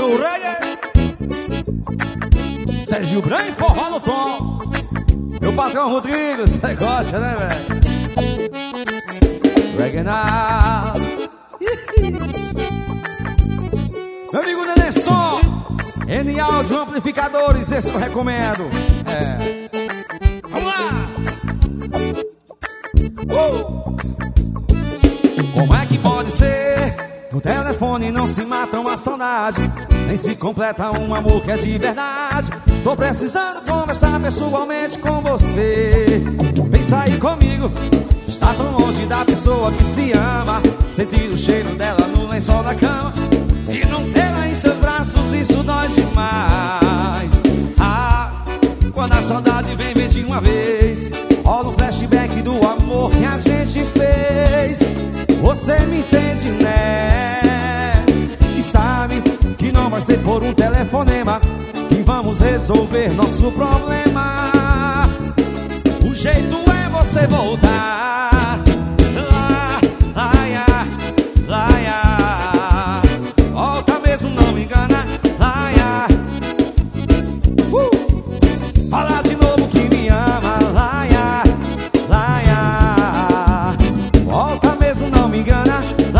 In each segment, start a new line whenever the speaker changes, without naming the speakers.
do reggae. Sérgio Branco e forró no tom. Meu patrão Rodrigo, você gosta, né, velho? Reggae now. Meu amigo Nenenson, N-Audio Amplificadores, esse eu recomendo. Vamos lá! Como é que pode ser? No telefone não se mata uma saudade, nem se completa um amor que é de verdade. Tô precisando conversar pessoalmente com você. Vem sair comigo. Está tão longe da pessoa que se ama, sentir o cheiro dela no lençol da cama e não tê-la em seus braços, isso dói demais. Quando a saudade vem de uma vez, olha o flashback do amor que a gente fez. Você me entende, né? E sabe que não vai ser por um telefonema que vamos resolver nosso problema. O jeito é você voltar. Volta mesmo, não me engana. Fala de novo que me ama. Volta mesmo, não me engana.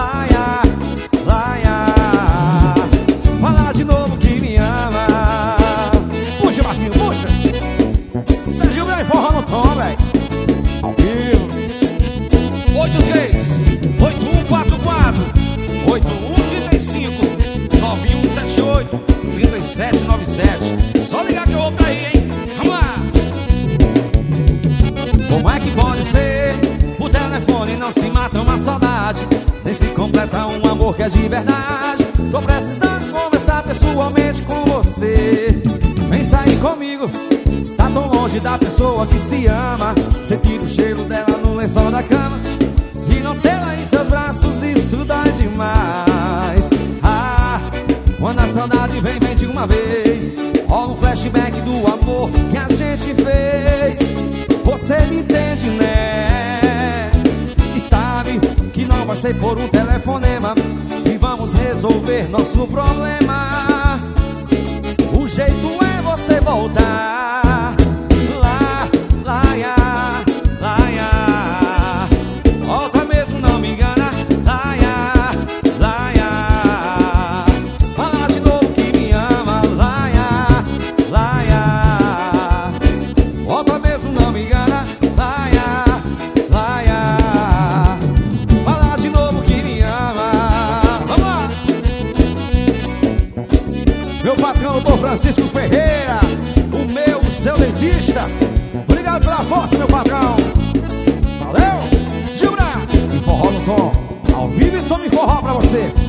Fala de novo que me ama. Puxa, Marquinhos, puxa. Sérgio Branco, forró no tom, velho. Ao vivo. 83-8144 8135 9178 3797. Só ligar que eu vou pra aí, hein? Vamos lá! Como é que pode ser? O telefone não se mata uma saudade, nem se completa um amor que é de verdade. Tô precisando conversar pessoalmente com você. Vem sair comigo. Está tão longe da pessoa que se ama, sentir o cheiro dela no lençol da cama e não tê-la em seus braços, isso dói demais. Quando a saudade vem de uma vez, olha um flashback do amor que a gente fez. Você me entende, né? E sabe que não vai ser por um telefonema que vamos resolver nosso problema. O jeito é você voltar. Volta mesmo, não me engana. Fala de novo que me ama. Volta mesmo, não me engana. Fala de novo que me ama. Vamos lá. Meu patrão, doutor Francisco Ferreira, o seu dentista. Obrigado pela força, meu patrão. Valeu, Gilbran. E forró no tom, ao vivo e tome forró pra você.